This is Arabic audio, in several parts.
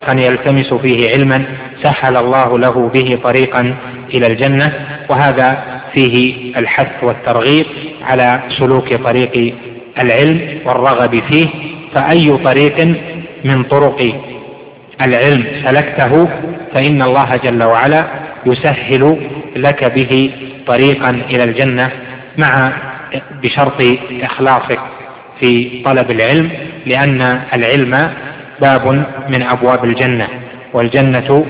أن يلتمس فيه علما سهل الله له به طريقا إلى الجنة. وهذا فيه الحث والترغيب على سلوك طريق العلم والرغب فيه. فأي طريق من طرق العلم سلكته فإن الله جل وعلا يسهل لك به طريقا إلى الجنة، بشرط إخلاصك في طلب العلم، لأن العلم باب من أبواب الجنة، والجنة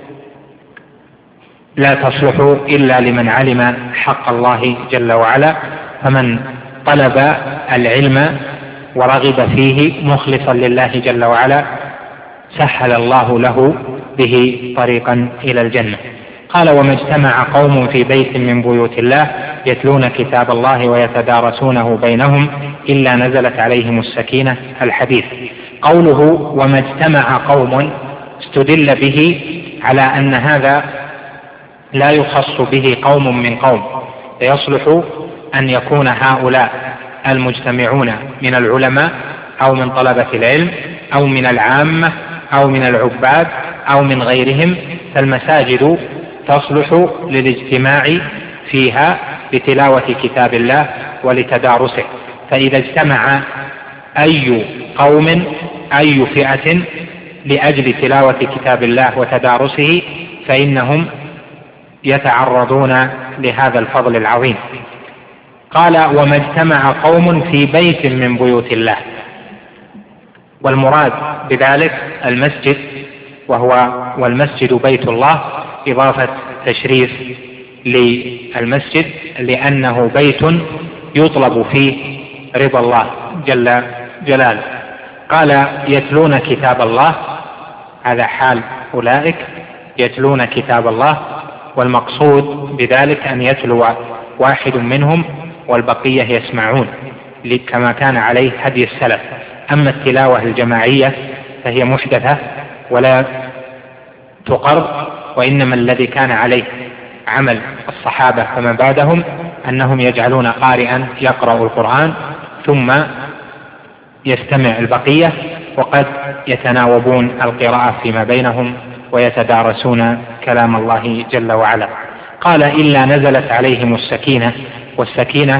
لا تصلح إلا لمن علم حق الله جل وعلا. فمن طلب العلم ورغب فيه مخلصا لله جل وعلا سهل الله له به طريقا إلى الجنة. قال: وما اجتمع قوم في بيت من بيوت الله يتلون كتاب الله ويتدارسونه بينهم إلا نزلت عليهم السكينة. الحديث. قوله وما اجتمع قوم استدل به على أن هذا لا يخص به قوم من قوم، فيصلح أن يكون هؤلاء المجتمعون من العلماء أو من طلبة العلم أو من العامة أو من العباد أو من غيرهم، فالمساجد تصلح للاجتماع فيها لتلاوة كتاب الله ولتدارسه. فإذا اجتمع أي قوم أي فئة لأجل تلاوة كتاب الله وتدارسه فإنهم يتعرضون لهذا الفضل العظيم. قال: وما اجتمع قوم في بيت من بيوت الله، والمراد بذلك المسجد، والمسجد بيت الله إضافة تشريف للمسجد، لأنه بيت يطلب فيه رضا الله جل جلاله. قال: يتلون كتاب الله، هذا حال أولئك يتلون كتاب الله، والمقصود بذلك أن يتلو واحد منهم والبقية يسمعون كما كان عليه هدي السلف. أما التلاوة الجماعية فهي محدثة ولا تقر، وإنما الذي كان عليه عمل الصحابة فما بعدهم أنهم يجعلون قارئا يقرأ القرآن ثم يستمع البقية، وقد يتناوبون القراءة فيما بينهم ويتدارسون كلام الله جل وعلا. قال: إلا نزلت عليهم السكينة، والسكينة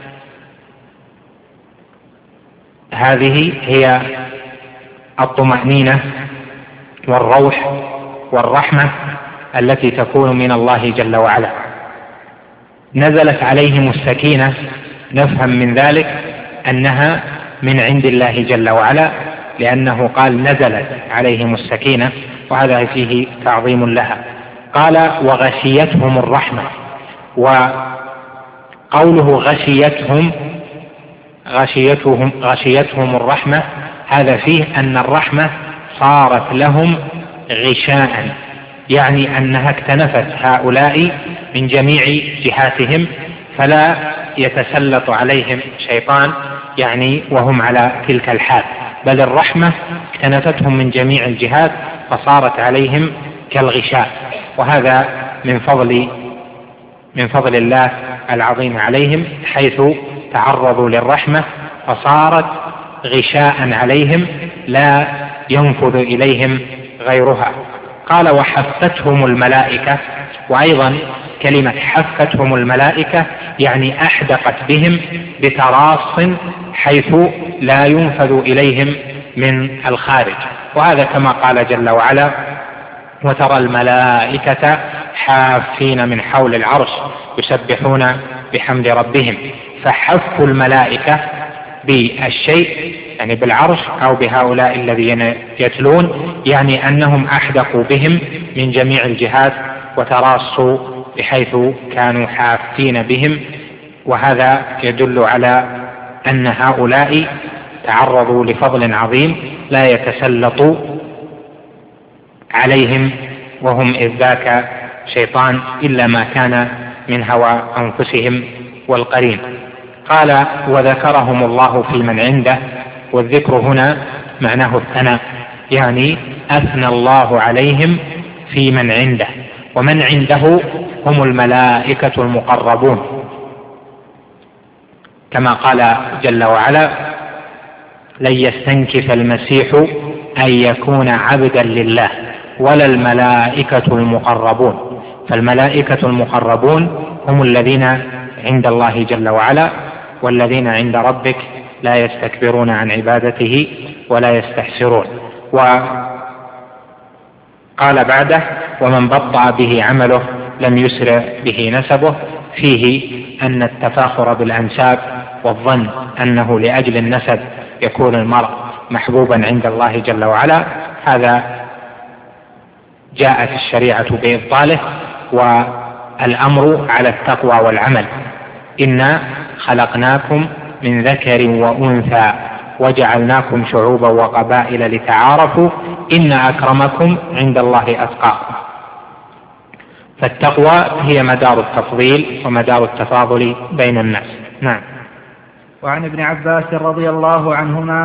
هذه هي الطمأنينة والروح والرحمة التي تكون من الله جل وعلا. نزلت عليهم السكينة، نفهم من ذلك أنها من عند الله جل وعلا، لأنه قال نزلت عليهم السكينة، وهذا فيه تعظيم لها. قال: وغشيتهم الرحمة، وقوله غشيتهم الرحمة، هذا فيه أن الرحمة صارت لهم غشاء، يعني أنها اكتنفت هؤلاء من جميع جهاتهم، فلا يتسلط عليهم شيطان يعني وهم على تلك الحال، بل الرحمة اكتنفتهم من جميع الجهات فصارت عليهم كالغشاء. وهذا من فضل الله العظيم عليهم، حيث تعرضوا للرحمة فصارت غشاء عليهم لا ينفذ إليهم غيرها. قال: وحفتهم الملائكة، وأيضا كلمة حفتهم الملائكة يعني أحدقت بهم بتراص حيث لا ينفذ إليهم من الخارج. وهذا كما قال جل وعلا: وترى الملائكة حافين من حول العرش يسبحون بحمد ربهم. فحف الملائكة بالشيء يعني بالعرش أو بهؤلاء الذين يتلون، يعني أنهم أحدقوا بهم من جميع الجهات وتراصوا بحيث كانوا حافين بهم. وهذا يدل على أن هؤلاء تعرضوا لفضل عظيم لا يتسلط عليهم وهم إذ ذاك شيطان إلا ما كان من هوى أنفسهم والقرين. قال: وذكرهم الله في من عنده، والذكر هنا معناه الثناء، يعني أثنى الله عليهم في من عنده، ومن عنده هم الملائكة المقربون، كما قال جل وعلا: لن يستنكف المسيح أن يكون عبدا لله، ولا الملائكة المقربون، فالملائكة المقربون هم الذين عند الله جل وعلا، والذين عند ربك لا يستكبرون عن عبادته ولا يستحسرون. وقال بعده: ومن بطأ به عمله لم يسرع به نسبه. فيه أن التفاخر بالأنساب والظن أنه لأجل النسب يكون المرء محبوبا عند الله جل وعلا، هذا جاءت الشريعة بإبطاله، والأمر على التقوى والعمل. إنا خلقناكم من ذكر وأنثى وجعلناكم شعوبا وقبائل لتعارفوا إن أكرمكم عند الله أتقاكم. فالتقوى هي مدار التفضيل ومدار التفاضل بين الناس. نعم. وعن ابن عباس رضي الله عنهما